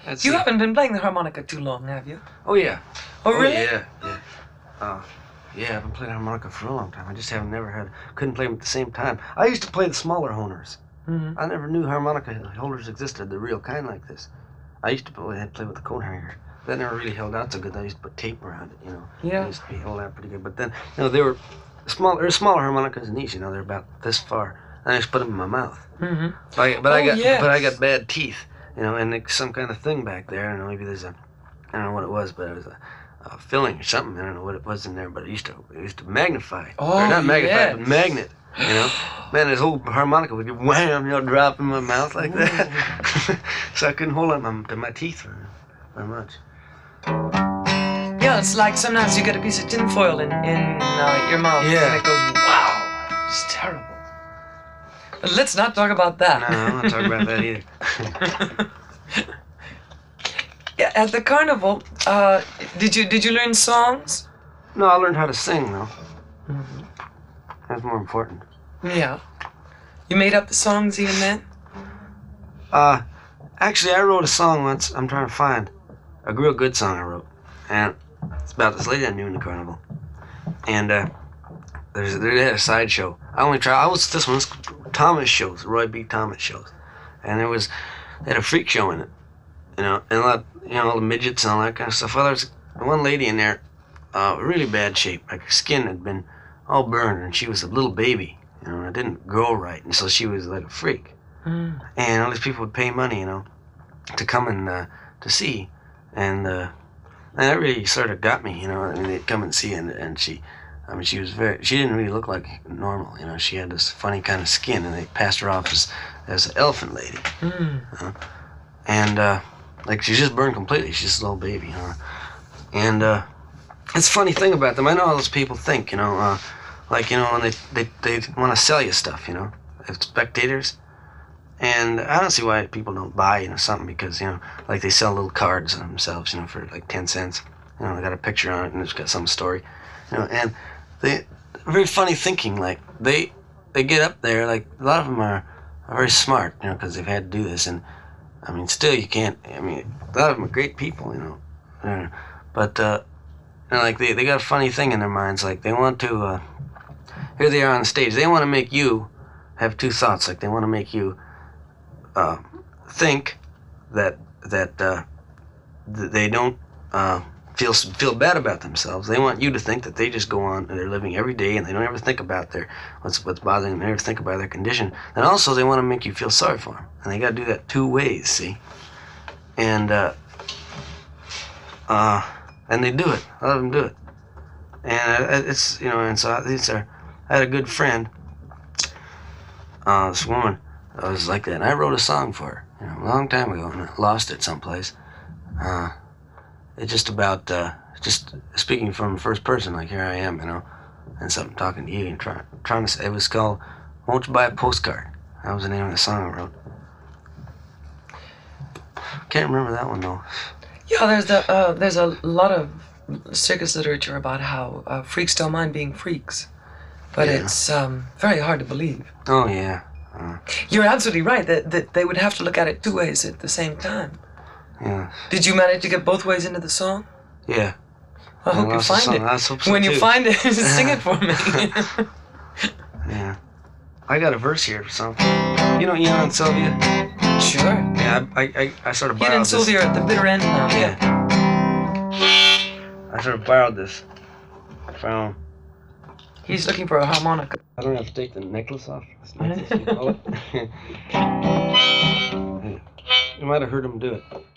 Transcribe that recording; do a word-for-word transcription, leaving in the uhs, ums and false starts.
Let's You see. haven't been playing the harmonica too long, have you? Oh yeah. Oh, really? Yeah, yeah. Uh, yeah, I've been playing harmonica for a long time. I just haven't never had couldn't play them at the same time. I used to play the smaller honers. Mm-hmm. I never knew harmonica holders existed, the real kind like this. I used to play, play with the coat hanger. That never really held out so good. I used to put tape around it, you know. Yeah. It used to be held out pretty good. But then, you know, they were small. They're smaller harmonicas than these. You know, they're about this far. And I just put them in my mouth. Mm-hmm. But, I, but Oh, I got, yes. but I got bad teeth, you know, and it's some kind of thing back there. I don't know. Maybe there's a, I don't know what it was, but it was a, a filling or something. I don't know what it was in there, but it used to, it used to magnify. Oh, or not magnify, yes. but magnet. You know, man, this whole harmonica would get wham, you know, drop in my mouth like that. So I couldn't hold on my, to my teeth very, very much. Yeah, it's like sometimes you get a piece of tinfoil in, in uh, your mouth Yeah. and it goes, wow, it's terrible. But let's not talk about that. No, I'm not talking about that either. Yeah, at the carnival, uh, did you did you learn songs? No, I learned how to sing though. Mm-hmm. That's more important. Yeah. You made up the songs even then? Uh, actually, I wrote a song once. I'm trying to find a real good song I wrote, and it's about this lady I knew in the carnival. And uh, there's they had a sideshow. I only try. I was this one's Thomas shows, Roy B. Thomas shows, and there was they had a freak show in it, you know, and a lot, you know, all the midgets and all that kind of stuff. Well, there was one lady in there, uh, really bad shape. Like her skin had been all burned, and she was a little baby, you know, and it didn't grow right, and so she was like a freak. Mm. And all these people would pay money, you know, to come and uh, to see, and uh, and that really sort of got me, you know. I mean, they'd come and see, and and she, I mean, she was very, she didn't really look like normal, you know. She had this funny kind of skin, and they passed her off as as an elephant lady, Mm. you know? And uh, like she's just burned completely. She's just a little baby, you know. And uh, it's a funny thing about them. I know how those people think, you know, uh, like you know, when they they they want to sell you stuff, you know, as spectators. And I don't see why people don't buy, you know, something because, you know, like they sell little cards of themselves, you know, for like ten cents. You know, they got a picture on it and it's got some story, you know, and they, very funny thinking, like they, they get up there, like a lot of them are, are very smart, you know, because they've had to do this. And I mean, still you can't, I mean, a lot of them are great people, you know, uh, but, uh, you know, like they, they got a funny thing in their minds, like they want to, uh, here they are on stage, they want to make you have two thoughts, like they want to make you Uh, think that that uh, th- they don't uh, feel feel bad about themselves. They want you to think that they just go on and they're living every day and they don't ever think about their what's what's bothering them. They never think about their condition. And also they want to make you feel sorry for them. And they got to do that two ways. See, and uh, uh, and they do it. A lot of them do it. And uh, it's you know. And so these are. I had a good friend. Uh, this woman. I was like that, and I wrote a song for her, you know, a long time ago, and I lost it someplace. Uh, it's just about, uh, just speaking from first person, like here I am, you know, and something talking to you and trying, trying to say, it was called "Won't You Buy a Postcard?" That was the name of the song I wrote. Can't remember that one though. Yeah, there's the uh, there's a lot of circus literature about how uh, freaks don't mind being freaks, but Yeah. it's um, very hard to believe. Oh yeah. Uh, You're absolutely right that, that they would have to look at it two ways at the same time. yeah. Did you manage to get both ways into the song? Yeah. I hope you lost the find song. it. I hope so When you too. find it, sing it for me. Yeah. I got a verse here for something. You know Ian and Sylvia? Sure. Yeah, I, I, I, I sort of borrowed Ian and this. Sylvia are at the bitter end now. Yeah. I sort of borrowed this from. He's looking for a harmonica. I don't have to take the necklace off. This necklace, you call it. You might have heard him do it.